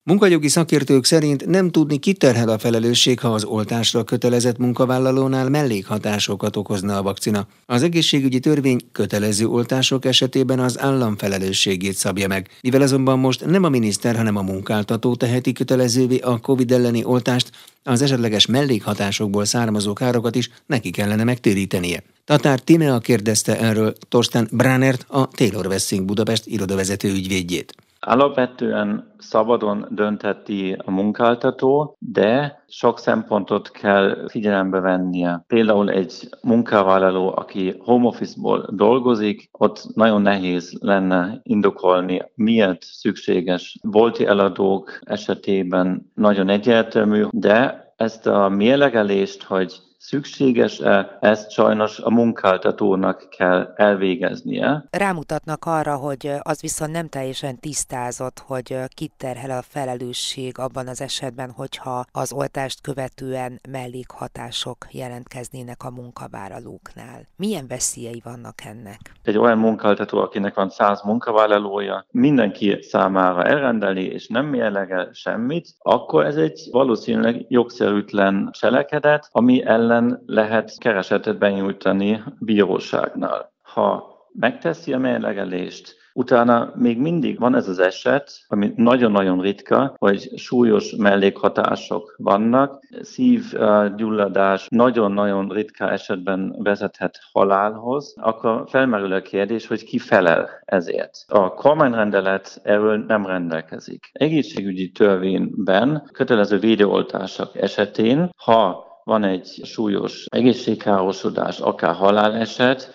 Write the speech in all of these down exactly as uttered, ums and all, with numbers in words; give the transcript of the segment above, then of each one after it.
Munkajogi szakértők szerint nem tudni, ki terhel a felelősség, ha az oltásra kötelezett munkavállalónál mellékhatásokat okozna a vakcina. Az egészségügyi törvény kötelező oltások esetében az állam felelősségét szabja meg. Mivel azonban most nem a miniszter, hanem a munkáltató teheti kötelezővé a Covid elleni oltást, az esetleges mellékhatásokból származó károkat is neki kellene megtérítenie. Tatár Tímea kérdezte erről Thorsten Bránert, a Taylor Wessing Budapest irodavezető ügyvédjét. Alapvetően szabadon döntheti a munkáltató, de sok szempontot kell figyelembe vennie. Például egy munkavállaló, aki home office-ból dolgozik, ott nagyon nehéz lenne indokolni, miért szükséges. Bolti eladók esetében nagyon egyértelmű, de ezt a mérlegelést, hogy szükséges-e, ezt sajnos a munkáltatónak kell elvégeznie. Rámutatnak arra, hogy az viszont nem teljesen tisztázott, hogy kit terhel a felelősség abban az esetben, hogyha az oltást követően mellékhatások jelentkeznének a munkavállalóknál. Milyen veszélyei vannak ennek? Egy olyan munkáltató, akinek van száz munkavállalója, mindenki számára elrendeli és nem mérlegel semmit, akkor ez egy valószínűleg jogszerűtlen cselekedet, ami ellen lehet keresetet benyújtani bíróságnál. Ha megteszi a mérlegelést, utána még mindig van ez az eset, ami nagyon-nagyon ritka, hogy súlyos mellékhatások vannak. Szívgyulladás nagyon-nagyon ritka esetben vezethet halálhoz. Akkor felmerül a kérdés, hogy ki felel ezért. A kormányrendelet erről nem rendelkezik. Egészségügyi törvényben kötelező védőoltások esetén, ha van egy súlyos egészségkárosodás, akár haláleset,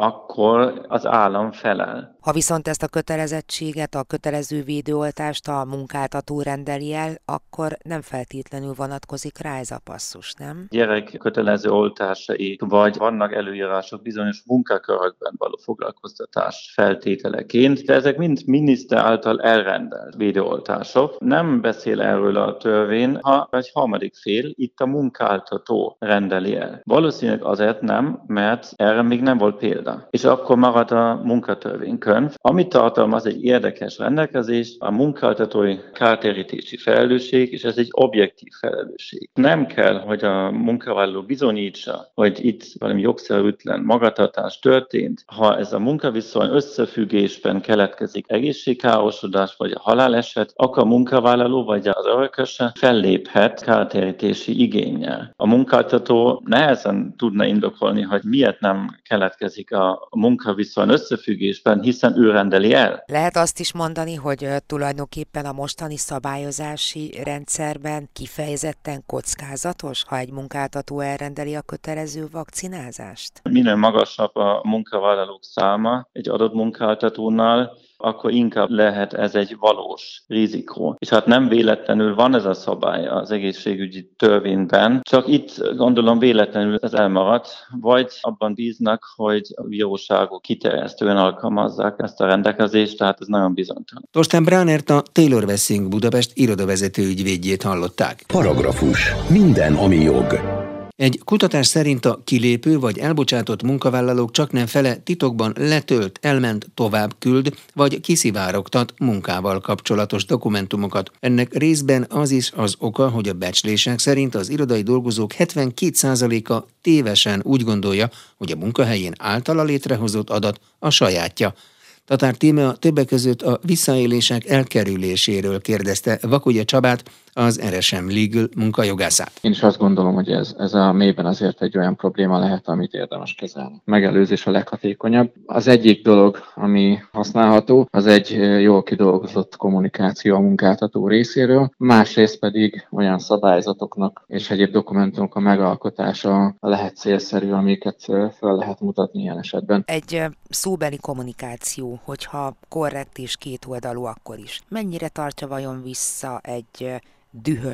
akkor az állam felel. Ha viszont ezt a kötelezettséget, a kötelező védőoltást a munkáltató rendeli el, akkor nem feltétlenül vonatkozik rá ez a passzus, nem? Gyerek kötelező oltásai, vagy vannak előírások bizonyos munkakörökben való foglalkoztatás feltételeként, de ezek mind miniszter által elrendelt védőoltások. Nem beszél erről a törvény, ha egy harmadik fél, itt a munkáltató rendeli el. Valószínűleg azért nem, mert erre még nem volt példa. És akkor marad a munkatörvénykönyv, ami tartalmaz egy érdekes rendelkezést, a munkáltatói kártérítési felelősség, és ez egy objektív felelősség. Nem kell, hogy a munkavállaló bizonyítsa, hogy itt valami jogszerűtlen magatartás történt. Ha ez a munkaviszony összefüggésben keletkezik egészségkárosodás vagy a haláleset, akkor a munkavállaló vagy az örököse felléphet kártérítési igénnyel. A munkáltató nehezen tudna indokolni, hogy miért nem keletkezik a munkaviszony összefüggésben, hiszen ő rendeli el. Lehet azt is mondani, hogy tulajdonképpen a mostani szabályozási rendszerben kifejezetten kockázatos, ha egy munkáltató elrendeli a kötelező vakcinázást? Minél magasabb a munkavállalók száma egy adott munkáltatónál, akkor inkább lehet ez egy valós rizikó. És hát nem véletlenül van ez a szabály az egészségügyi törvényben, csak itt gondolom véletlenül ez elmaradt, vagy abban bíznak, hogy a bíróságok kiterjesztően alkalmazzák ezt a rendelkezést, tehát ez nagyon bizonytalan. Thorsten Bránert, a Taylor Wessing Budapest irodavezető ügyvédjét hallották. Paragrafus. Minden, ami jog. Egy kutatás szerint a kilépő vagy elbocsátott munkavállalók csaknem fele titokban letölt, elment, tovább küld, vagy kiszivárogtat munkával kapcsolatos dokumentumokat. Ennek részben az is az oka, hogy a becslések szerint az irodai dolgozók hetvenkét százaléka tévesen úgy gondolja, hogy a munkahelyén általa létrehozott adat a sajátja. Tatár Tímea többek között a visszaélések elkerüléséről kérdezte Vakugya Csabát, az er es em Legal munkajogászát. Én is azt gondolom, hogy ez, ez a mélyben azért egy olyan probléma lehet, amit érdemes kezelni. Megelőzés a leghatékonyabb. Az egyik dolog, ami használható, az egy jól kidolgozott kommunikáció a munkáltató részéről, másrészt pedig olyan szabályzatoknak és egyéb dokumentumok a megalkotása lehet célszerű, amiket fel lehet mutatni ilyen esetben. Egy szóbeli kommunikáció, hogyha korrekt és kétoldalú, akkor is. Mennyire tartja vajon vissza egy dühös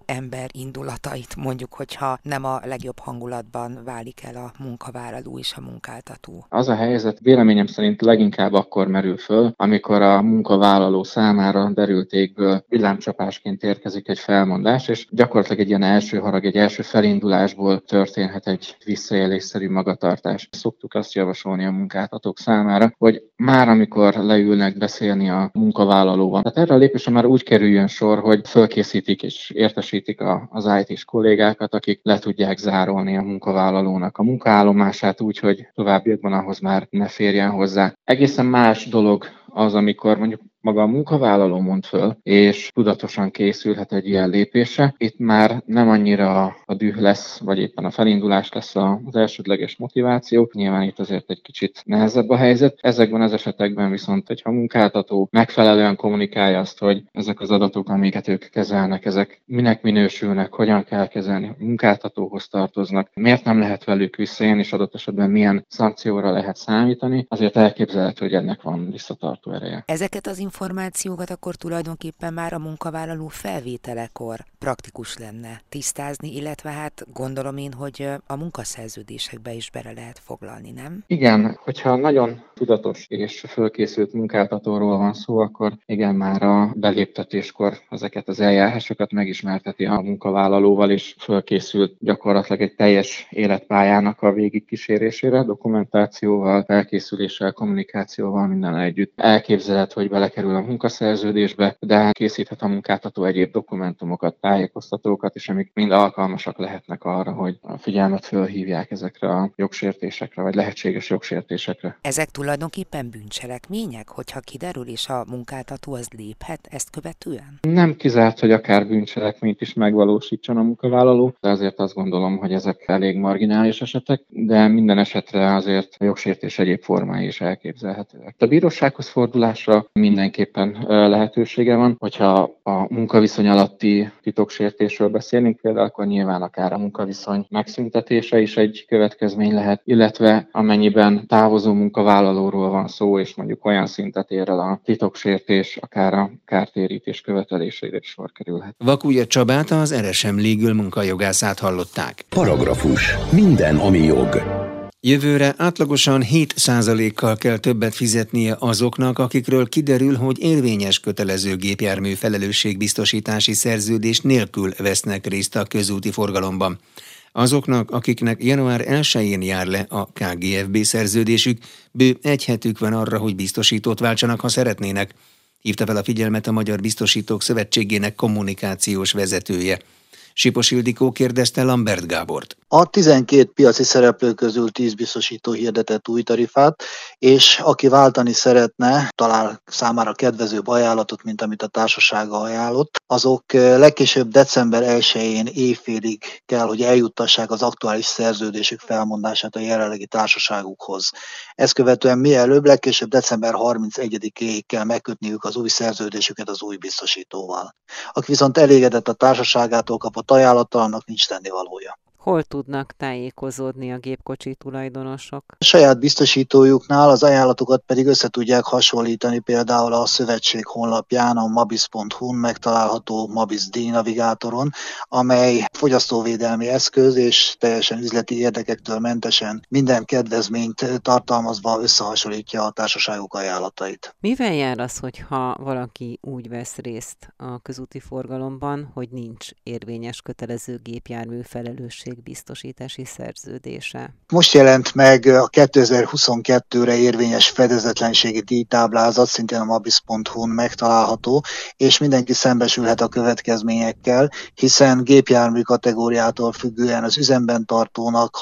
ember indulatait, mondjuk, hogyha nem a legjobb hangulatban válik el a munkavállaló és a munkáltató? Az a helyzet véleményem szerint leginkább akkor merül föl, amikor a munkavállaló számára derültékből villámcsapásként érkezik egy felmondás, és gyakorlatilag egy ilyen első harag, egy első felindulásból történhet egy visszaélésszerű magatartás. Szoktuk azt javasolni a munkáltatók számára, hogy már amikor leülnek beszélni a munkavállalóval, tehát erre a lépésre már úgy kerüljön sor, hogy fölkészítik és értesítik a, az í té-s kollégákat, akik le tudják zárolni a munkavállalónak a munkaállomását úgy, hogy továbbiakban ahhoz már ne férjen hozzá. Egészen más dolog az, amikor mondjuk maga a munkavállaló mond föl, és tudatosan készülhet egy ilyen lépésre. Itt már nem annyira a düh lesz, vagy éppen a felindulás lesz az elsődleges motiváció. Nyilván itt azért egy kicsit nehezebb a helyzet. Ezekben az esetekben viszont, hogyha a munkáltató megfelelően kommunikálja azt, hogy ezek az adatok, amiket ők kezelnek, ezek minek minősülnek, hogyan kell kezelni, a munkáltatóhoz tartoznak, miért nem lehet velük visszaélni, és adott esetben milyen szankcióra lehet számítani, azért elképzelhető, hogy ennek van visszatartó ereje. Ezeket az információkat akkor tulajdonképpen már a munkavállaló felvételekor praktikus lenne tisztázni, illetve hát gondolom én, hogy a munkaszerződésekbe is bele lehet foglalni, nem? Igen, hogyha nagyon tudatos és fölkészült munkáltatóról van szó, akkor igen, már a beléptetéskor ezeket az eljárásokat megismerteti a munkavállalóval, és fölkészült gyakorlatilag egy teljes életpályának a végigkísérésére, dokumentációval, felkészüléssel, kommunikációval, minden együtt. Elképzelhet, hogy belekerül a munkaszerződésbe, de készíthet a munkáltató egyéb dokumentumokat, tájékoztatókat, és amik mind alkalmasak lehetnek arra, hogy a figyelmet fölhívják ezekre a jogsértésekre, vagy lehetséges jogsértésekre. Ezek tulajdonképpen bűncselekmények, hogyha kiderül, és a munkáltató az léphet ezt követően? Nem kizárt, hogy akár bűncselekményt is megvalósítson a munkavállaló, de azért azt gondolom, hogy ezek elég marginális esetek, de minden esetre azért a jogsértés egyéb formái is elképzelhetőek. A bírósághoz fordulásra mindenképpen lehetősége van, hogyha a munkaviszony alatti titoksértésről beszélünk például, akkor nyilván akár a munkaviszony megszüntetése is egy következmény lehet, illetve amennyiben távozó munkavállalóról van szó, és mondjuk olyan szintet ér el a titoksértés, akár a kártérítés követelésére is sor kerülhet. Vakulja Csabát, az er es em Legal munkajogászát hallották. Paragrafus. Minden, ami jog. Jövőre átlagosan hét százalékkal kell többet fizetnie azoknak, akikről kiderül, hogy érvényes kötelező gépjármű felelősségbiztosítási szerződés nélkül vesznek részt a közúti forgalomban. Azoknak, akiknek január elsején jár le a ká gé ef bé szerződésük, bő egy hetük van arra, hogy biztosítót váltsanak, ha szeretnének, hívta fel a figyelmet a Magyar Biztosítók Szövetségének kommunikációs vezetője. Sipos Ildikó kérdezte Lambert Gábort. A tizenkét piaci szereplő közül tíz biztosító hirdetett új tarifát, és aki váltani szeretne, talál számára kedvezőbb ajánlatot, mint amit a társasága ajánlott, azok legkésőbb december elsején éjfélig kell, hogy eljuttassák az aktuális szerződésük felmondását a jelenlegi társaságukhoz. Ezt követően mielőbb, legkésőbb december harmincegyedikéig kell megkötniük az új szerződésüket az új biztosítóval. Aki viszont elégedett a társaságától kapott ajánlattal, annak nincs tennivalója. Hol tudnak tájékozódni a gépkocsi tulajdonosok? A saját biztosítójuknál az ajánlatokat pedig össze tudják hasonlítani például a szövetség honlapján, a mabis pont hu-n megtalálható Mabis D-navigátoron, amely fogyasztóvédelmi eszköz és teljesen üzleti érdekektől mentesen minden kedvezményt tartalmazva összehasonlítja a társaságok ajánlatait. Mivel jár az, hogyha valaki úgy vesz részt a közúti forgalomban, hogy nincs érvényes kötelező gépjármű felelősség biztosítási szerződése? Most jelent meg a kétezer-huszonkettőre érvényes fedezetlenségi díjtáblázat, szintén a mabis pont hu-n megtalálható, és mindenki szembesülhet a következményekkel, hiszen gépjármű kategóriától függően az üzemben tartónak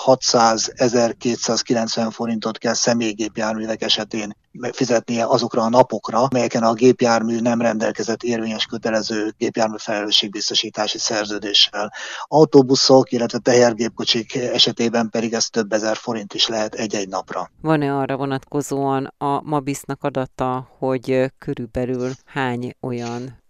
hatszáz-ezerkétszázkilencven forintot kell személygépjárművek esetén fizetnie azokra a napokra, melyeken a gépjármű nem rendelkezett érvényes kötelező gépjármű felelősségbiztosítási szerződéssel. Autóbuszok, illetve tehergépkocsik esetében pedig ez több ezer forint is lehet egy-egy napra. Van-e arra vonatkozóan a Mabisnak adata, hogy körülbelül hány olyan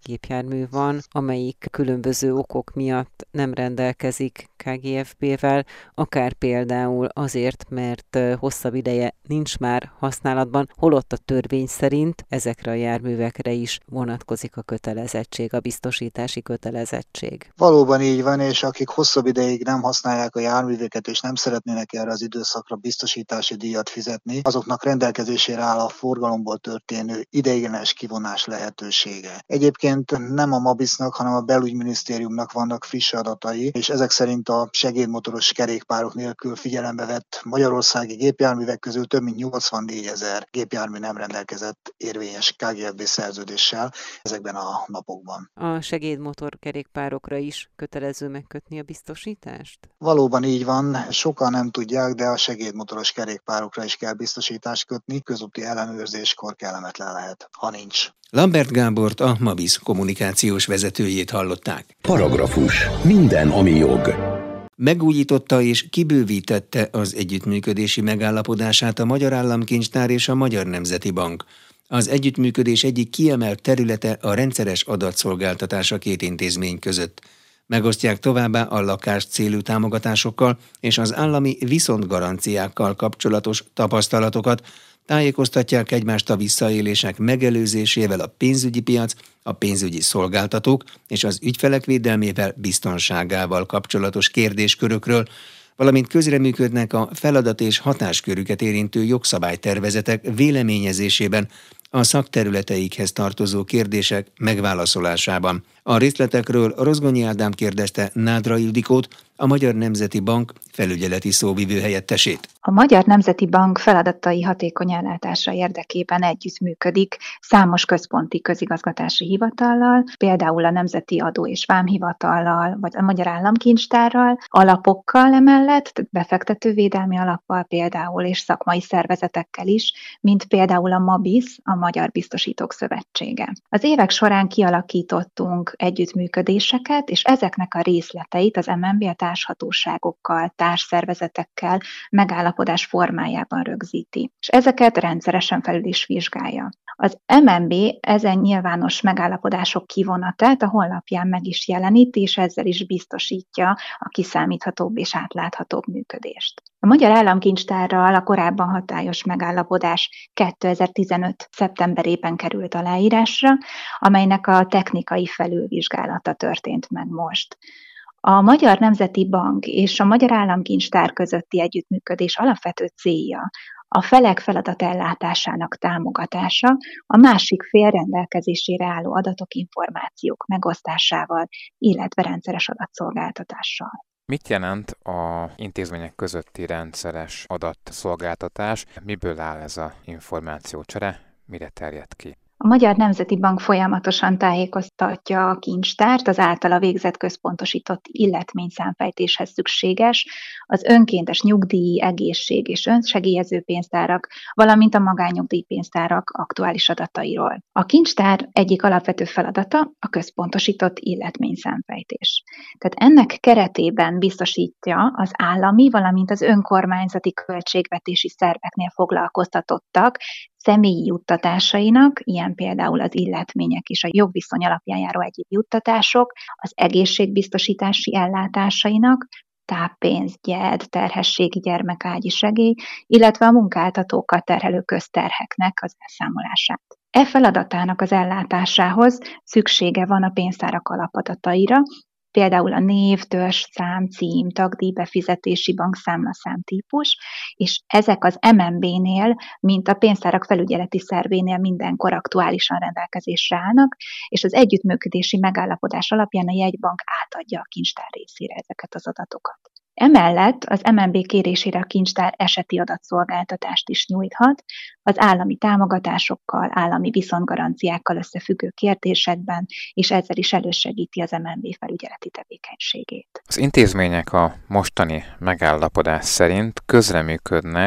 gépjármű van, amelyik különböző okok miatt nem rendelkezik ká gé ef bé-vel, akár például azért, mert hosszabb ideje nincs már használatban, holott a törvény szerint ezekre a járművekre is vonatkozik a kötelezettség, a biztosítási kötelezettség. Valóban így van, és akik hosszabb ideig nem használják a járműveket, és nem szeretnének erre az időszakra biztosítási díjat fizetni, azoknak rendelkezésére áll a forgalomból történő ideiglenes kivonás lehetősége. Egyébként nem a MABIS-nak, hanem a Belügyminisztériumnak vannak friss adatai, és ezek szerint a segédmotoros kerékpárok nélkül figyelembe vett magyarországi gépjárművek közül több mint nyolcvannégyezer gépjármű nem rendelkezett érvényes ká gé ef bé szerződéssel ezekben a napokban. A segédmotor kerékpárokra is kötelező megkötni a biztosítást? Valóban így van, sokan nem tudják, de a segédmotoros kerékpárokra is kell biztosítást kötni, közúti ellenőrzéskor kellemetlen lehet, ha nincs. Lambert Gábort, a MABIS kommunikációs vezetőjét hallották. Paragrafus. Minden, ami jog. Megújította és kibővítette az együttműködési megállapodását a Magyar Államkincstár és a Magyar Nemzeti Bank. Az együttműködés egyik kiemelt területe a rendszeres adatszolgáltatás a két intézmény között. Megosztják továbbá a lakás célú támogatásokkal és az állami viszontgaranciákkal kapcsolatos tapasztalatokat, tájékoztatják egymást a visszaélések megelőzésével a pénzügyi piac, a pénzügyi szolgáltatók és az ügyfelek védelmével, biztonságával kapcsolatos kérdéskörökről, valamint közreműködnek a feladat és hatáskörüket érintő jogszabálytervezetek véleményezésében, a szakterületeikhez tartozó kérdések megválaszolásában. A részletekről Rozgonyi Ádám kérdezte Nádra Ildikót, a Magyar Nemzeti Bank felügyeleti szóvivő helyettesét. A Magyar Nemzeti Bank feladatai hatékony ellátása érdekében együttműködik számos központi közigazgatási hivatallal, például a Nemzeti Adó- és Vámhivatallal, vagy a Magyar Államkincstárral, alapokkal emellett, befektetővédelmi alappal például, és szakmai szervezetekkel is, mint például a MABIS, a Magyar Biztosítók Szövetsége. Az évek során kialakítottunk együttműködéseket, és ezeknek a részleteit az em en bé a társhatóságokkal, társszervezetekkel megállapodás formájában rögzíti, és ezeket rendszeresen felül is vizsgálja. Az em en bé ezen nyilvános megállapodások kivonatát a honlapján meg is jeleníti, és ezzel is biztosítja a kiszámíthatóbb és átláthatóbb működést. A Magyar Államkincstárral a korábban hatályos megállapodás kétezer-tizenöt szeptemberében került aláírásra, amelynek a technikai felülvizsgálata történt meg most. A Magyar Nemzeti Bank és a Magyar Államkincstár közötti együttműködés alapvető célja a felek feladatellátásának támogatása, a másik fél rendelkezésére álló adatok, információk megosztásával, illetve rendszeres adatszolgáltatással. Mit jelent az intézmények közötti rendszeres adatszolgáltatás? Miből áll ez az információcsere? Mire terjed ki? A Magyar Nemzeti Bank folyamatosan tájékoztatja a kincstárt az általa végzett központosított illetményszámfejtéshez szükséges, az önkéntes nyugdíj, egészség és önsegélyező pénztárak, valamint a magánnyugdíjpénztárak aktuális adatairól. A kincstár egyik alapvető feladata a központosított illetményszámfejtés. Tehát ennek keretében biztosítja az állami, valamint az önkormányzati költségvetési szerveknél foglalkoztatottak személyi juttatásainak, ilyen például az illetmények és a jogviszony alapján járó egyéb juttatások, az egészségbiztosítási ellátásainak, táppénz, gyed, terhességi gyermekágyi segély, illetve a munkáltatókat terhelő közterheknek az elszámolását. E feladatának az ellátásához szüksége van a pénztárak alapadataira, például a név, törzsszám, cím, tagdíj, befizetési bankszámlaszám típus, és ezek az em en bé-nél, mint a pénztárak felügyeleti szervénél mindenkor aktuálisan rendelkezésre állnak, és az együttműködési megállapodás alapján a jegybank átadja a kincstár részére ezeket az adatokat. Emellett az em en bé kérésére a kincstár eseti adatszolgáltatást is nyújthat, az állami támogatásokkal, állami viszontgaranciákkal összefüggő kérdésekben, és ezzel is elősegíti az em en bé felügyeleti tevékenységét. Az intézmények a mostani megállapodás szerint közreműködnek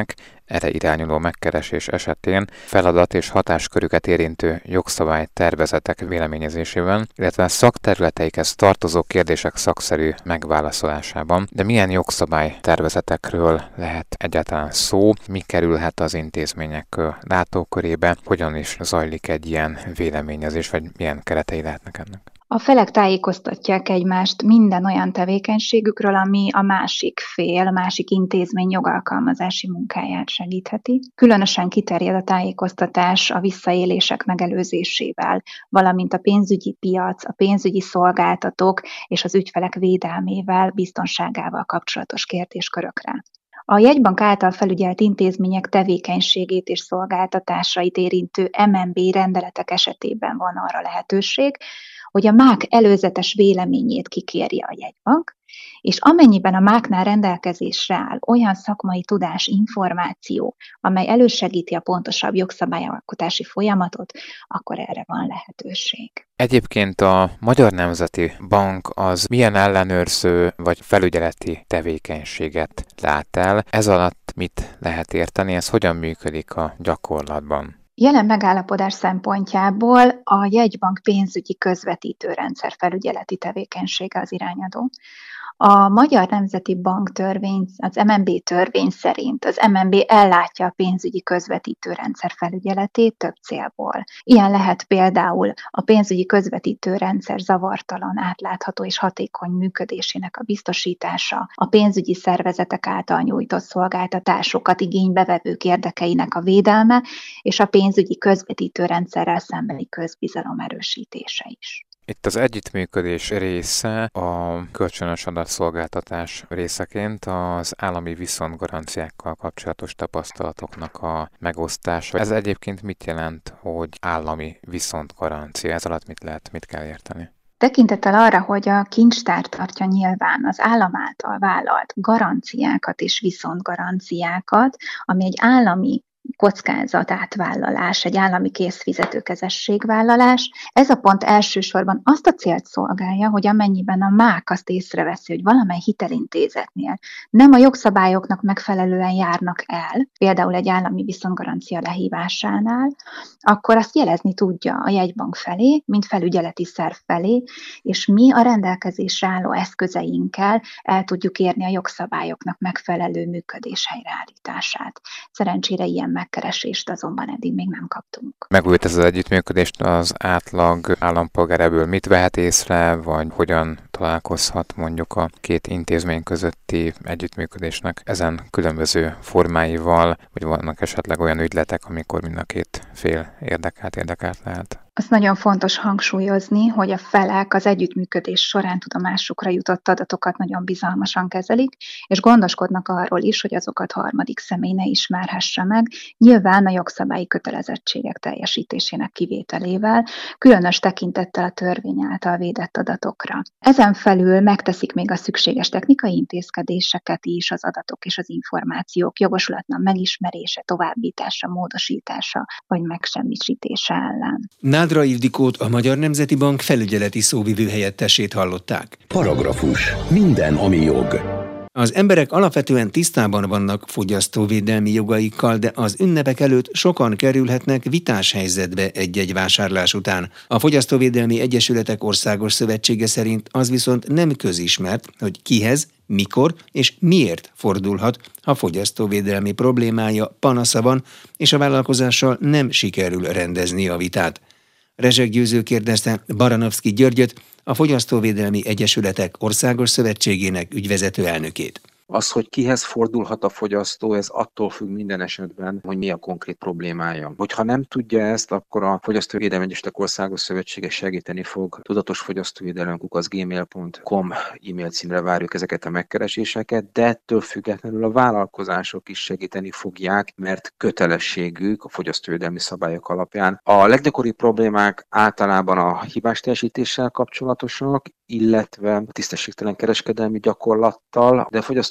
erre irányuló megkeresés esetén feladat és hatáskörüket érintő jogszabálytervezetek véleményezésében, illetve szakterületeikhez tartozó kérdések szakszerű megválaszolásában. De milyen jogszabálytervezetekről lehet egyáltalán szó, mi kerülhet az intézmények látókörébe, hogyan is zajlik egy ilyen véleményezés, vagy milyen keretei lehetnek ennek? A felek tájékoztatják egymást minden olyan tevékenységükről, ami a másik fél, a másik intézmény jogalkalmazási munkáját segítheti. Különösen kiterjed a tájékoztatás a visszaélések megelőzésével, valamint a pénzügyi piac, a pénzügyi szolgáltatók és az ügyfelek védelmével, biztonságával kapcsolatos kérdéskörökre. A jegybank által felügyelt intézmények tevékenységét és szolgáltatásait érintő em en bé rendeletek esetében van arra lehetőség, hogy a mák előzetes véleményét kikérje a jegybank, és amennyiben a máknál rendelkezésre áll olyan szakmai tudás, információ, amely elősegíti a pontosabb jogszabályalkotási folyamatot, akkor erre van lehetőség. Egyébként a Magyar Nemzeti Bank az milyen ellenőrző vagy felügyeleti tevékenységet lát el? Ez alatt mit lehet érteni, ez hogyan működik a gyakorlatban? Jelen megállapodás szempontjából a jegybank pénzügyi közvetítőrendszer felügyeleti tevékenysége az irányadó. A Magyar Nemzeti Bank törvény, az em en bé törvény szerint az em en bé ellátja a pénzügyi közvetítőrendszer felügyeletét több célból. Ilyen lehet például a pénzügyi közvetítőrendszer zavartalan, átlátható és hatékony működésének a biztosítása, a pénzügyi szervezetek által nyújtott szolgáltatásokat igénybevevők érdekeinek a védelme, és a pénzügyi közvetítőrendszerrel szembeni közbizalom erősítése is. Itt az együttműködés része a kölcsönös adatszolgáltatás részeként az állami viszontgaranciákkal kapcsolatos tapasztalatoknak a megosztása. Ez egyébként mit jelent, hogy állami viszontgarancia? Ez alatt mit lehet, mit kell érteni? Tekintettel arra, hogy a kincstár tartja nyilván az állam által vállalt garanciákat és viszontgaranciákat, ami egy állami kockázatátvállalás, egy állami készfizetőkezességvállalás. Ez a pont elsősorban azt a célt szolgálja, hogy amennyiben a mák azt észreveszi, hogy valamely hitelintézetnél nem a jogszabályoknak megfelelően járnak el, például egy állami viszontgarancia lehívásánál, akkor azt jelezni tudja a jegybank felé, mint felügyeleti szerv felé, és mi a rendelkezésre álló eszközeinkkel el tudjuk érni a jogszabályoknak megfelelő működés helyreállítását. Szerencsére ilyen megkeresést azonban eddig még nem kaptunk. Megújult ez az együttműködést, az átlag állampolgár ebből mit vehet észre, vagy hogyan találkozhat mondjuk a két intézmény közötti együttműködésnek ezen különböző formáival, vagy vannak esetleg olyan ügyletek, amikor mind a két fél érdekelt, érdekelt lehet? Azt nagyon fontos hangsúlyozni, hogy a felek az együttműködés során tudomásukra jutott adatokat nagyon bizalmasan kezelik, és gondoskodnak arról is, hogy azokat harmadik személy ne ismerhesse meg, nyilván a jogszabályi kötelezettségek teljesítésének kivételével, különös tekintettel a törvény által védett adatokra. Ezen felül megteszik még a szükséges technikai intézkedéseket is az adatok és az információk jogosulatlan megismerése, továbbítása, módosítása vagy megsemmisítése ellen. Nádra Ildikót, a Magyar Nemzeti Bank felügyeleti szóvivő helyettesét hallották. Paragrafus. Minden, ami jog. Az emberek alapvetően tisztában vannak fogyasztóvédelmi jogaikkal, de az ünnepek előtt sokan kerülhetnek vitás helyzetbe egy-egy vásárlás után. A Fogyasztóvédelmi Egyesületek Országos Szövetsége szerint az viszont nem közismert, hogy kihez, mikor és miért fordulhat, ha fogyasztóvédelmi problémája, panasza van, és a vállalkozással nem sikerül rendezni a vitát. Rezsek Győző kérdezte Baranovszky Györgyöt, a Fogyasztóvédelmi Egyesületek Országos Szövetségének ügyvezető elnökét. Az, hogy kihez fordulhat a fogyasztó, ez attól függ minden esetben, hogy mi a konkrét problémája. Hogyha nem tudja ezt, akkor a Fogyasztóvédelmi Egyesületek Országos Szövetsége segíteni fog. Tudatos fogyasztóvédelem kukac gmail pont com e-mail címre várjuk ezeket a megkereséseket, de ettől függetlenül a vállalkozások is segíteni fogják, mert kötelességük a fogyasztóvédelmi szabályok alapján. A leggyakoribb problémák általában a hibás teljesítéssel kapcsolatosak, illetve tisztességtelen kereskedelmi gyakorlattal, de a fogyasztó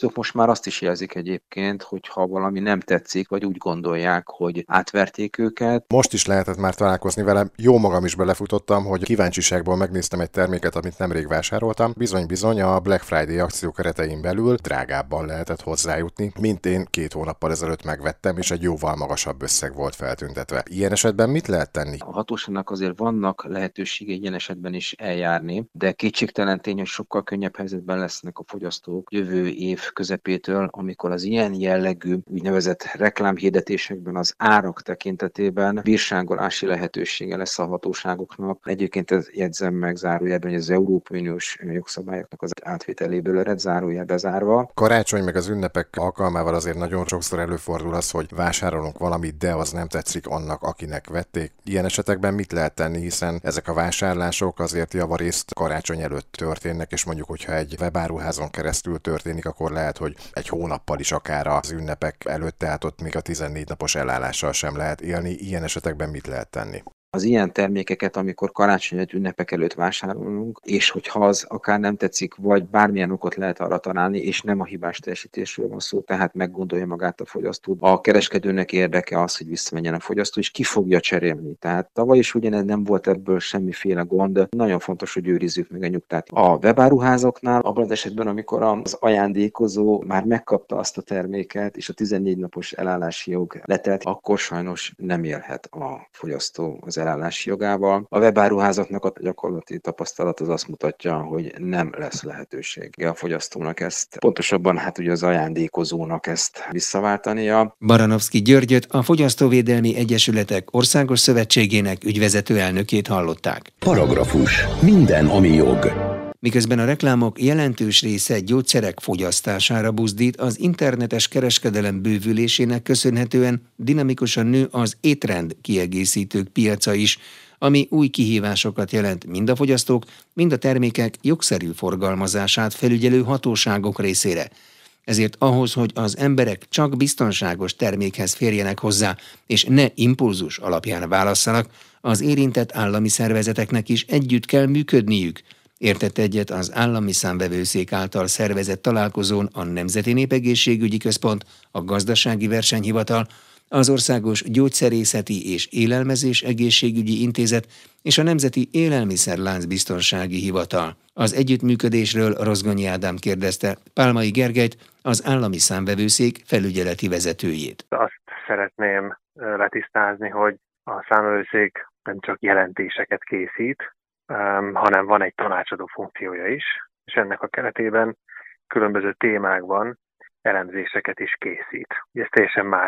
fogyasztók most már azt is jelzik egyébként, hogy ha valami nem tetszik, vagy úgy gondolják, hogy átverték őket. Most is lehetett már találkozni vele, jó magam is belefutottam, hogy kíváncsiságból megnéztem egy terméket, amit nemrég vásároltam. Bizony-bizony a Black Friday akció keretein belül drágábban lehetett hozzájutni, mint én két hónappal ezelőtt megvettem, és egy jóval magasabb összeg volt feltüntetve. Ilyen esetben mit lehet tenni? A hatóságnak azért vannak lehetőségei ilyen esetben is eljárni, de kétségtelen tény, hogy sokkal könnyebb helyzetben lesznek a fogyasztók jövő év közepétől, amikor az ilyen jellegű úgynevezett reklámhirdetésekben az árak tekintetében bírságolási lehetősége lesz a hatóságoknak. Egyébként ez jegyzem meg zárójelben, hogy az Európai Uniós jogszabályoknak az átvételéből ered zárójel bezárva. Karácsony meg az ünnepek alkalmával azért nagyon sokszor előfordul az, hogy vásárolunk valamit, de az nem tetszik annak, akinek vették. Ilyen esetekben mit lehet tenni, hiszen ezek a vásárlások azért javarészt karácsony előtt történnek, és mondjuk, hogyha egy webáruházon keresztül történik, akkor lehet, hogy egy hónappal is akár az ünnepek előtt, tehát ott még a tizennégy napos elállással sem lehet élni. Ilyen esetekben mit lehet tenni? Az ilyen termékeket, amikor karácsony vagy ünnepek előtt vásárolunk, és hogyha az akár nem tetszik, vagy bármilyen okot lehet arra találni, és nem a hibás teljesítésről van szó, tehát meggondolja magát a fogyasztó. A kereskedőnek érdeke az, hogy visszamenjen a fogyasztó, és ki fogja cserélni. Tehát tavaly is ugyanez nem volt ebből semmiféle gond. Nagyon fontos, hogy őrizzük meg a nyugtát. A webáruházaknál, abban az esetben, amikor az ajándékozó már megkapta azt a terméket, és a tizennégy napos elállási jog letelt, akkor sajnos nem élhet a fogyasztó az elállási jogával. A webáruházaknak a gyakorlati tapasztalat az azt mutatja, hogy nem lesz lehetősége a fogyasztónak ezt, pontosabban hát ugye az ajándékozónak ezt visszaváltania. Baranovszky Györgyöt, a Fogyasztóvédelmi Egyesületek Országos Szövetségének ügyvezető elnökét hallották. Paragrafus. Minden, ami jog. Miközben a reklámok jelentős része gyógyszerek fogyasztására buzdít, az internetes kereskedelem bővülésének köszönhetően dinamikusan nő az étrend kiegészítők piaca is, ami új kihívásokat jelent mind a fogyasztók, mind a termékek jogszerű forgalmazását felügyelő hatóságok részére. Ezért ahhoz, hogy az emberek csak biztonságos termékhez férjenek hozzá, és ne impulzus alapján válasszanak, az érintett állami szervezeteknek is együtt kell működniük, értett egyet az Állami Számvevőszék által szervezett találkozón a Nemzeti Népegészségügyi Központ, a Gazdasági Versenyhivatal, az Országos Gyógyszerészeti és Élelmezés Egészségügyi Intézet és a Nemzeti Élelmiszerlánc Biztonsági Hivatal. Az együttműködésről Rozgonyi Ádám kérdezte Pálmai Gergelyt, az Állami Számvevőszék felügyeleti vezetőjét. Azt szeretném letisztázni, hogy a számvevőszék nem csak jelentéseket készít, hanem van egy tanácsadó funkciója is, és ennek a keretében különböző témákban elemzéseket is készít. Ez teljesen más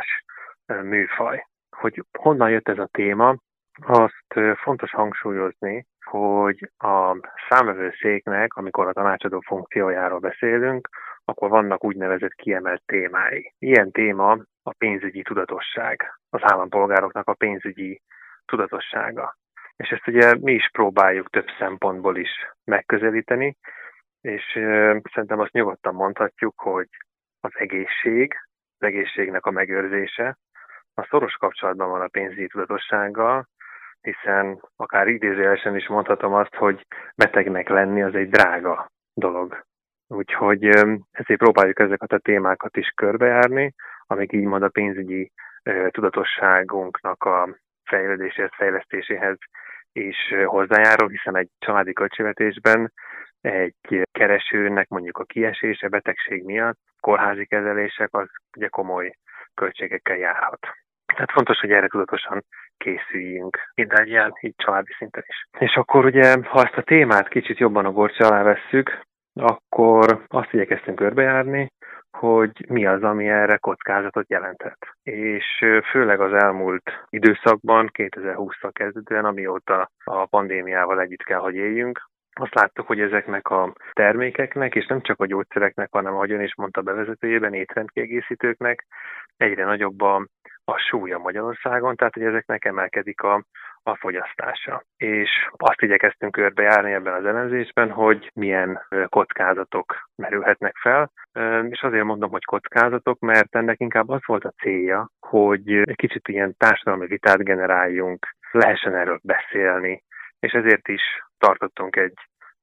műfaj. Hogy honnan jött ez a téma, azt fontos hangsúlyozni, hogy a számvevőszéknek, amikor a tanácsadó funkciójáról beszélünk, akkor vannak úgynevezett kiemelt témái. Ilyen téma a pénzügyi tudatosság, az állampolgároknak a pénzügyi tudatossága. És ezt ugye mi is próbáljuk több szempontból is megközelíteni, és szerintem azt nyugodtan mondhatjuk, hogy az egészség, az egészségnek a megőrzése, a szoros kapcsolatban van a pénzügyi tudatossággal, hiszen akár idézőjelesen is mondhatom azt, hogy betegnek lenni az egy drága dolog. Úgyhogy ezért próbáljuk ezeket a témákat is körbejárni, amik így mond a pénzügyi tudatosságunknak a fejlődéséhez, fejlesztéséhez is hozzájárul, hiszen egy családi költségvetésben egy keresőnek mondjuk a kiesése betegség miatt, kórházi kezelések az ugye komoly költségekkel járhat. Tehát fontos, hogy erre tudatosan készüljünk, mindannyian, így családi szinten is. És akkor ugye, ha ezt a témát kicsit jobban a górcső alá vesszük, akkor azt igyekeztünk körbejárni, hogy mi az, ami erre kockázatot jelenthet. És főleg az elmúlt időszakban, kétezer-húsztól kezdődően, amióta a pandémiával együtt kell, hogy éljünk, azt láttuk, hogy ezeknek a termékeknek, és nem csak a gyógyszereknek, hanem ahogy ön is mondta bevezetőjében, étrendkiegészítőknek egyre nagyobb a, a súlya Magyarországon, tehát hogy ezeknek emelkedik a, a fogyasztása. És azt igyekeztünk körbejárni ebben az elemzésben, hogy milyen kockázatok merülhetnek fel, és azért mondom, hogy kockázatok, mert ennek inkább az volt a célja, hogy egy kicsit ilyen társadalmi vitát generáljunk, lehessen erről beszélni, és ezért is tartottunk egy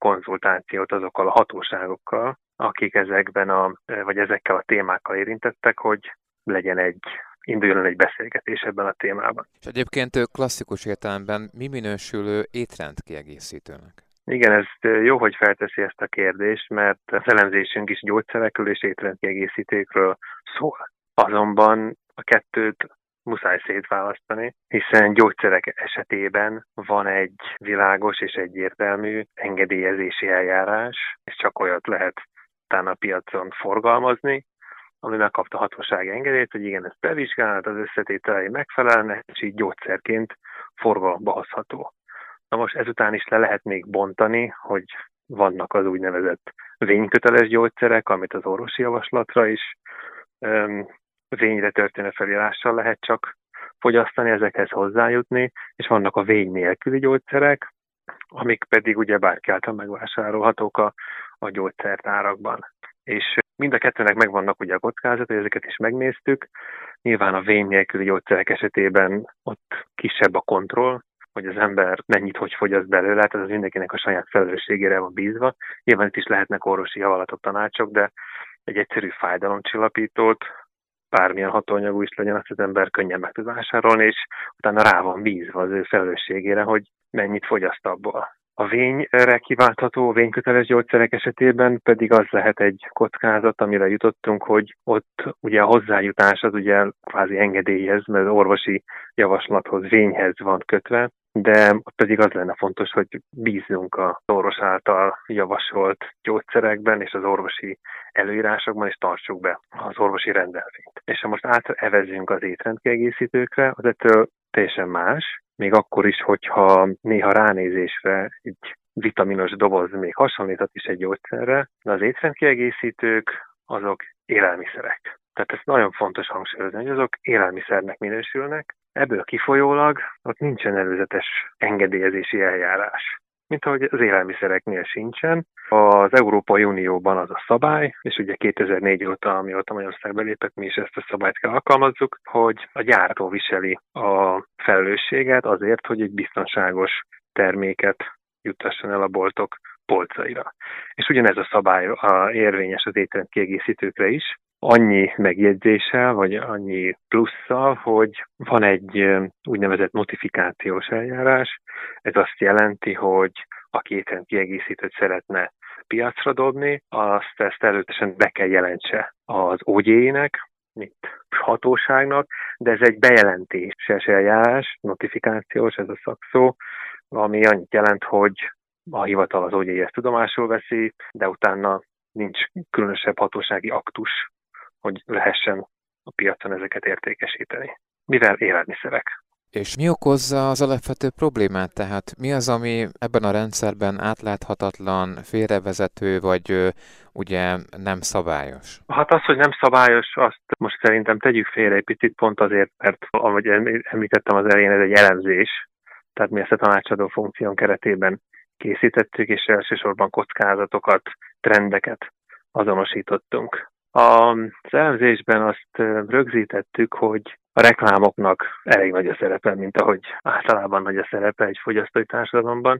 konzultációt azokkal a hatóságokkal, akik ezekben a, vagy ezekkel a témákkal érintettek, hogy legyen egy, induljon egy beszélgetés ebben a témában. És egyébként klasszikus értelemben mi minősülő étrendkiegészítőnek? Igen, ez jó, hogy felteszi ezt a kérdést, mert az elemzésünk is gyógyszerekről és étrendkiegészítőkről szól. Azonban a kettőt muszáj szétválasztani, hiszen gyógyszerek esetében van egy világos és egyértelmű engedélyezési eljárás, és csak olyat lehet utána a piacon forgalmazni, ami megkapta hatósági engedélyt, hogy igen, ez bevizsgált, az összetételei megfelelnek, és így gyógyszerként forgalomba hozható. Na most ezután is le lehet még bontani, hogy vannak az úgynevezett vényköteles gyógyszerek, amit az orvosi javaslatra is öm, vényre történő felírással lehet csak fogyasztani, ezekhez hozzájutni, és vannak a vény nélküli gyógyszerek, amik pedig ugye bárki által megvásárolhatók a, a gyógyszertárakban. És mind a kettőnek megvannak ugye a kockázatai, ezeket is megnéztük. Nyilván a vény nélküli gyógyszerek esetében ott kisebb a kontroll, hogy az ember mennyit, hogy fogyaszt belőle, tehát az mindenkinek a saját felelősségére van bízva. Nyilván itt is lehetnek orvosi javaslatok, tanácsok, de egy egyszerű fájdalomcsillapítót, bármilyen hatóanyagú is legyen, azt az ember könnyen meg tud vásárolni, és utána rá van bízva az ő felelősségére, hogy mennyit fogyaszt abból. A vényre kiváltható vényköteles gyógyszerek esetében pedig az lehet egy kockázat, amire jutottunk, hogy ott ugye a hozzájutás az ugye kvázi engedélyez, mert az orvosi javaslathoz vényhez van kötve, de ott pedig az lenne fontos, hogy bízzunk az orvos által javasolt gyógyszerekben és az orvosi előírásokban, és tartsuk be az orvosi rendelvényt. És ha most átevezünk az étrendkiegészítőkre, az ettől teljesen más, még akkor is, hogyha néha ránézésre egy vitaminos doboz még hasonlíthat is egy gyógyszerre, de az étrendkiegészítők azok élelmiszerek. Tehát ez nagyon fontos hangsúlyozni, hogy azok élelmiszernek minősülnek, ebből kifolyólag ott nincsen előzetes engedélyezési eljárás, mint ahogy az élelmiszereknél sincsen. Az Európai Unióban az a szabály, és ugye kétezer-négy óta, amióta Magyarország belépett, mi is ezt a szabályt kell alkalmazzuk, hogy a gyártó viseli a felelősséget azért, hogy egy biztonságos terméket juttasson el a boltok polcaira. És ugyanez a szabály a érvényes az étrendkiegészítőkre is, annyi megjegyzéssel, vagy annyi plusszal, hogy van egy úgynevezett notifikációs eljárás. Ez azt jelenti, hogy aki étrendkiegészítőt szeretne piacra dobni, azt ezt előttesen be kell jelentse az ó gé é-nek, mint hatóságnak, de ez egy bejelentéses eljárás, notifikációs, ez a szakszó, ami annyit jelent, hogy a hivatal az ó gé é ezt tudomásul veszi, de utána nincs különösebb hatósági aktus, hogy lehessen a piacon ezeket értékesíteni. Mivel élelmiszerek. És mi okozza az alapvető problémát? Tehát mi az, ami ebben a rendszerben átláthatatlan, félrevezető, vagy ö, ugye nem szabályos? Hát az, hogy nem szabályos, azt most szerintem tegyük félre egy picit, pont azért, mert ahogy említettem az elején, ez egy elemzés, tehát mi ezt a tanácsadó funkción keretében készítettük, és elsősorban kockázatokat, trendeket azonosítottunk. Az elemzésben azt rögzítettük, hogy a reklámoknak elég nagy a szerepe, mint ahogy általában nagy a szerepe egy fogyasztói társadalomban,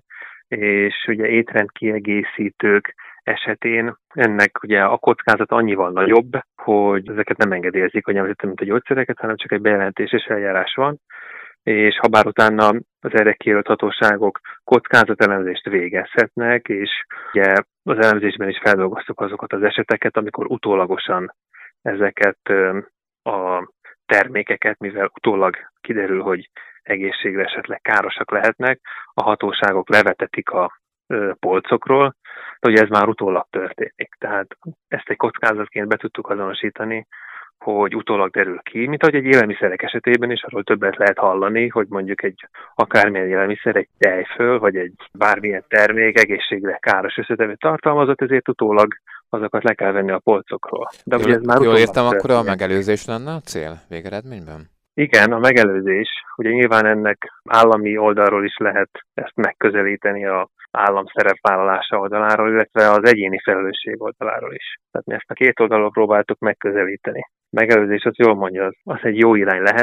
és ugye étrendkiegészítők esetén ennek ugye a kockázat annyival nagyobb, hogy ezeket nem engedélyezik, hogy említettem, mint a gyógyszereket, hanem csak egy bejelentéses eljárás van, és ha bár utána az erre kijelölt hatóságok kockázatelemzést végezhetnek, és ugye az elemzésben is feldolgoztuk azokat az eseteket, amikor utólagosan ezeket a termékeket, mivel utólag kiderül, hogy egészségre esetleg károsak lehetnek, a hatóságok levetetik a polcokról, de ugye ez már utólag történik. Tehát ezt egy kockázatként be tudtuk azonosítani, hogy utólag derül ki, mint ahogy egy élelmiszerek esetében is, arról többet lehet hallani, hogy mondjuk egy akármilyen élelmiszer, egy tejföl, vagy egy bármilyen termék egészségre káros összetevőt tartalmazott, ezért utólag azokat le kell venni a polcokról. De jól, ez már jól értem, akkor a megelőzés lenne a cél végeredményben? Igen, a megelőzés. Ugye nyilván ennek állami oldalról is lehet ezt megközelíteni a állam szerepvállalása oldaláról, illetve az egyéni felelősség oldaláról is. Tehát mi ezt a két oldalról próbáltuk megközelíteni. Megelőzés, az jól mondja, az, az egy jó irány lehet,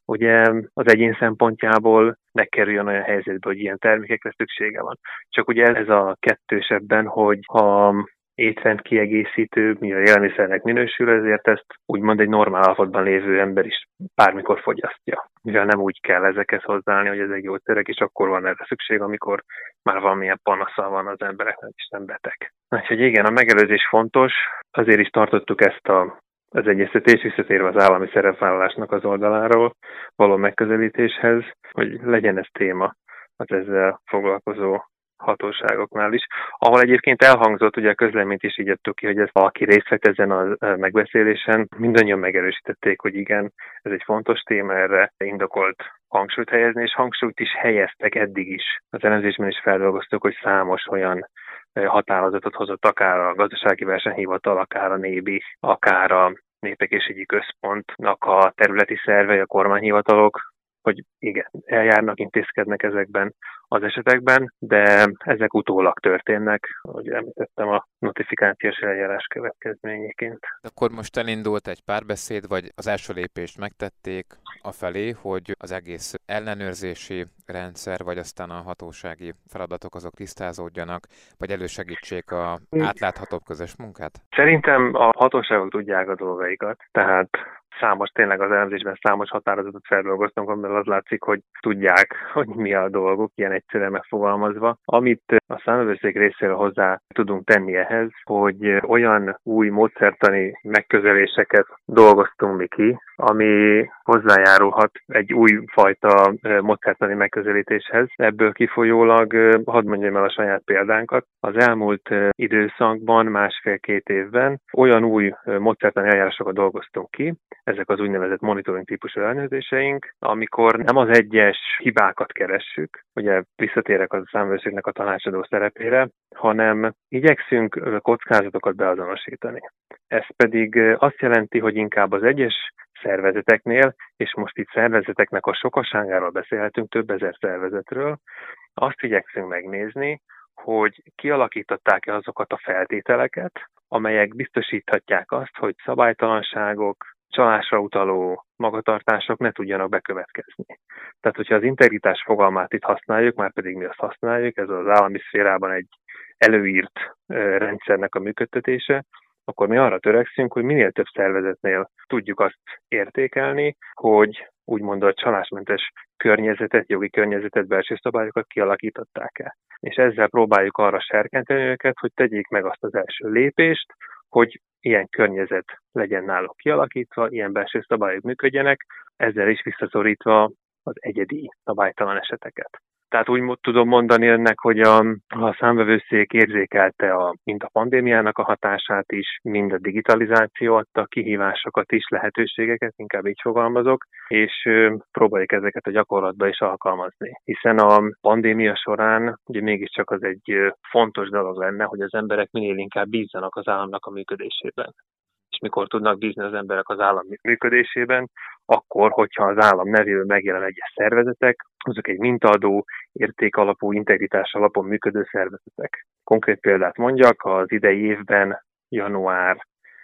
ugye az egyén szempontjából ne kerüljön olyan helyzetbe, hogy ilyen termékekre szüksége van. Csak ugye ez a kettős ebben, hogy ha étrend kiegészítő, mi a élelmiszernek minősül, ezért ezt úgymond egy normál állapotban lévő ember is bármikor fogyasztja. Mivel nem úgy kell ezeket hozzáállni, hogy ezek gyógyszerek, és akkor van erre szükség, amikor már valamilyen panasza van az embereknek, és nem beteg. Úgyhogy igen, a megelőzés fontos, azért is tartottuk ezt a az egyeztetés, visszatérve az állami szerepvállalásnak az oldaláról való megközelítéshez, hogy legyen ez téma az ezzel foglalkozó hatóságoknál is. Ahol egyébként elhangzott, ugye a közleményt is így adtuk ki, hogy ez valaki részt vett ezen a megbeszélésen, mindannyian megerősítették, hogy igen, ez egy fontos téma, erre indokolt hangsúlyt helyezni, és hangsúlyt is helyeztek eddig is. Az elemzésben is feldolgoztuk, hogy számos olyan határozatot hozott akár a Gazdasági Versenyhivatal, akár a NÉBI, akár a Népegészségügyi Központnak a területi szervei, a kormányhivatalok, hogy igen, eljárnak, intézkednek ezekben az esetekben, de ezek utólag történnek, ahogy említettem, a notifikációs eljárás következményeként. Akkor most elindult egy párbeszéd, vagy az első lépést megtették afelé, hogy az egész ellenőrzési rendszer, vagy aztán a hatósági feladatok azok tisztázódjanak, vagy elősegítsék a átláthatóbb közös munkát? Szerintem a hatóságok tudják a dolgaikat, tehát számos, tényleg az elemzésben számos határozatot feldolgoztunk, amivel az látszik, hogy tudják, hogy mi a dolguk, ilyen egyszerűen megfogalmazva. Amit a számvevőszék részéről hozzá tudunk tenni ehhez, hogy olyan új módszertani megközeléseket dolgoztunk mi ki, ami hozzájárulhat egy új fajta módszertani megközelítéshez. Ebből kifolyólag hadd mondjam el a saját példánkat. Az elmúlt időszakban, másfél-két évben olyan új módszertani eljárásokat dolgoztunk ki, ezek az úgynevezett monitoring típusú ellenőrzéseink, amikor nem az egyes hibákat keressük, ugye visszatérek a számvevőszéknek a tanácsadó szerepére, hanem igyekszünk kockázatokat beazonosítani. Ez pedig azt jelenti, hogy inkább az egyes szervezeteknél, és most itt szervezeteknek a sokaságáról beszélhetünk, több ezer szervezetről, azt igyekszünk megnézni, hogy kialakították-e azokat a feltételeket, amelyek biztosíthatják azt, hogy szabálytalanságok, csalásra utaló magatartások ne tudjanak bekövetkezni. Tehát, hogyha az integritás fogalmát itt használjuk, már pedig mi azt használjuk, ez az állami szférában egy előírt rendszernek a működtetése, akkor mi arra törekszünk, hogy minél több szervezetnél tudjuk azt értékelni, hogy úgymond a csalásmentes környezetet, jogi környezetet, belső szabályokat kialakították-e. És ezzel próbáljuk arra serkenteni őket, hogy tegyék meg azt az első lépést, hogy ilyen környezet legyen náluk kialakítva, ilyen belső szabályok működjenek, ezzel is visszaszorítva az egyedi szabálytalan eseteket. Tehát úgy tudom mondani önnek, hogy a, a számvevőszék érzékelte a, mind a pandémiának a hatását is, mind a digitalizáció adta kihívásokat is, lehetőségeket, inkább így fogalmazok, és ö, próbáljuk ezeket a gyakorlatba is alkalmazni. Hiszen a pandémia során ugye mégiscsak az egy ö, fontos dolog lenne, hogy az emberek minél inkább bízzanak az államnak a működésében. És mikor tudnak bízni az emberek az állam működésében, akkor, hogyha az állam nevéből megjelen egyes szervezetek, azok egy mintaadó, értékalapú, integritás alapon működő szervezetek. Konkrét példát mondjak, az idei évben, január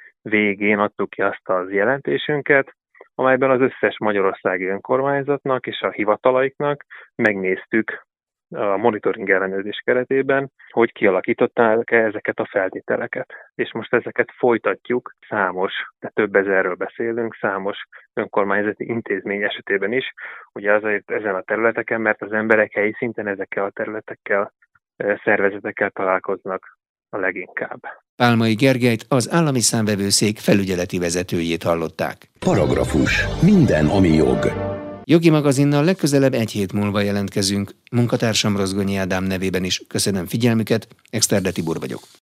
végén adtuk ki azt az jelentésünket, amelyben az összes magyarországi önkormányzatnak és a hivatalaiknak megnéztük a monitoring ellenőrzés keretében, hogy kialakították-e ezeket a feltételeket. És most ezeket folytatjuk számos, de több ezerről beszélünk, számos önkormányzati intézmény esetében is, ugye azért ezen a területeken, mert az emberek helyi szinten ezekkel a területekkel, szervezetekkel találkoznak a leginkább. Pálmai Gergelyt, az állami számvevőszék felügyeleti vezetőjét hallották. Paragrafus. Minden, ami jog. Jogi magazinnal legközelebb egy hét múlva jelentkezünk. Munkatársam Rozgonyi Ádám nevében is köszönöm figyelmüket, Exterde Tibor vagyok.